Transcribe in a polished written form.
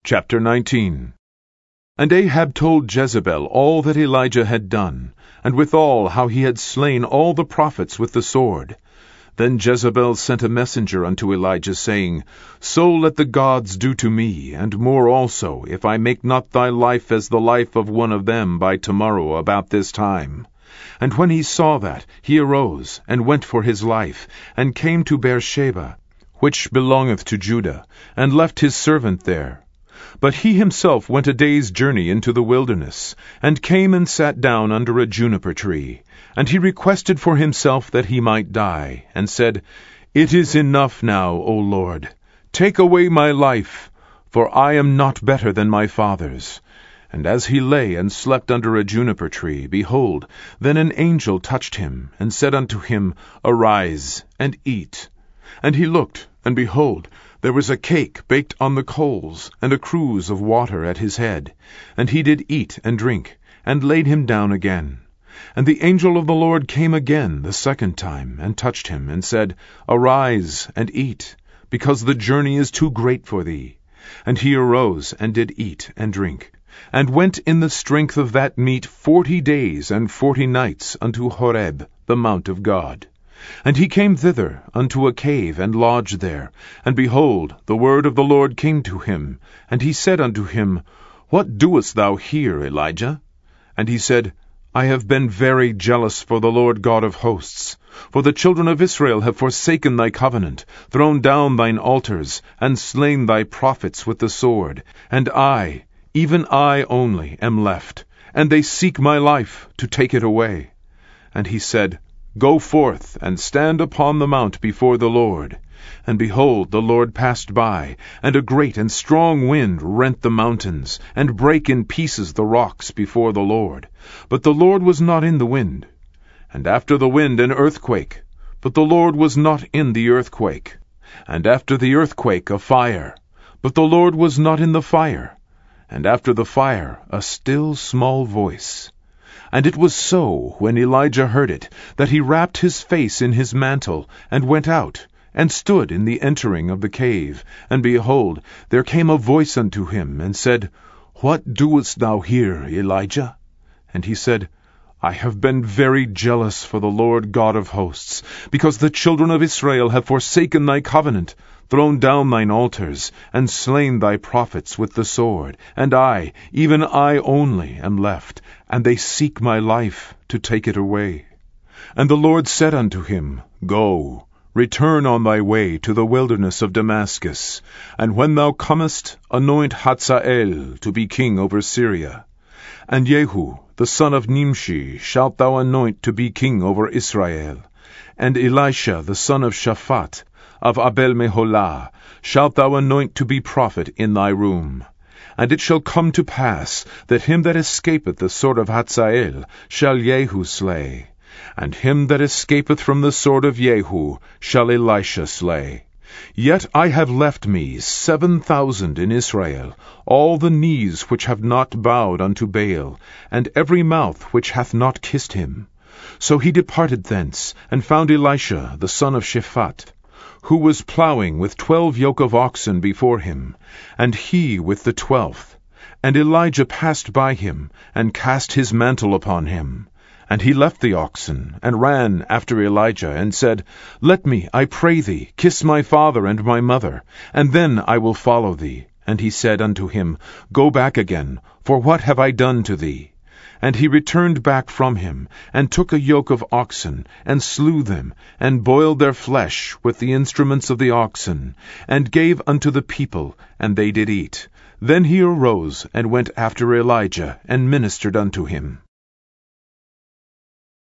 Chapter 19. And Ahab told Jezebel all that Elijah had done, and withal how he had slain all the prophets with the sword. Then Jezebel sent a messenger unto Elijah, saying, So let the gods do to me, and more also, if I make not thy life as the life of one of them by tomorrow about this time. And when he saw that, he arose, and went for his life, and came to Beersheba, which belongeth to Judah, and left his servant there. But he himself went a day's journey into the wilderness, and came and sat down under a juniper tree. And he requested for himself that he might die, and said, It is enough now, O Lord. Take away my life, for I am not better than my fathers. And as he lay and slept under a juniper tree, behold, then an angel touched him, and said unto him, Arise, and eat. And he looked, and behold, there was a cake baked on the coals, and a cruse of water at his head. And he did eat and drink, and laid him down again. And the angel of the Lord came again the second time, and touched him, and said, Arise, and eat, because the journey is too great for thee. And he arose, and did eat and drink, and went in the strength of that meat 40 days and 40 nights unto Horeb, the mount of God. And he came thither unto a cave, and lodged there. And behold, the word of the Lord came to him. And he said unto him, What doest thou here, Elijah? And he said, I have been very jealous for the Lord God of hosts. For the children of Israel have forsaken thy covenant, thrown down thine altars, and slain thy prophets with the sword. And I, even I only, am left, and they seek my life to take it away. And he said, Go forth, and stand upon the mount before the Lord. And behold, the Lord passed by, and a great and strong wind rent the mountains, and brake in pieces the rocks before the Lord. But the Lord was not in the wind. And after the wind an earthquake, but the Lord was not in the earthquake. And after the earthquake a fire, but the Lord was not in the fire. And after the fire a still small voice. And it was so, when Elijah heard it, that he wrapped his face in his mantle, and went out, and stood in the entering of the cave. And behold, there came a voice unto him, and said, What doest thou here, Elijah? And he said, I have been very jealous for the Lord God of hosts, because the children of Israel have forsaken thy covenant, thrown down thine altars, and slain thy prophets with the sword. And I, even I only, am left, and they seek my life to take it away. And the Lord said unto him, Go, return on thy way to the wilderness of Damascus, and when thou comest, anoint Hazael to be king over Syria. And Jehu, the son of Nimshi, shalt thou anoint to be king over Israel. And Elisha, the son of Shaphat, of Abel-Meholah, shalt thou anoint to be prophet in thy room. And it shall come to pass, that him that escapeth the sword of Hazael shall Jehu slay, and him that escapeth from the sword of Jehu shall Elisha slay. Yet I have left me 7,000 in Israel, all the knees which have not bowed unto Baal, and every mouth which hath not kissed him. So he departed thence, and found Elisha the son of Shaphat, who was plowing with 12 yoke of oxen before him, and he with the 12th. And Elijah passed by him, and cast his mantle upon him. And he left the oxen, and ran after Elijah, and said, Let me, I pray thee, kiss my father and my mother, and then I will follow thee. And he said unto him, Go back again, for what have I done to thee? And he returned back from him, and took a yoke of oxen, and slew them, and boiled their flesh with the instruments of the oxen, and gave unto the people, and they did eat. Then he arose, and went after Elijah, and ministered unto him.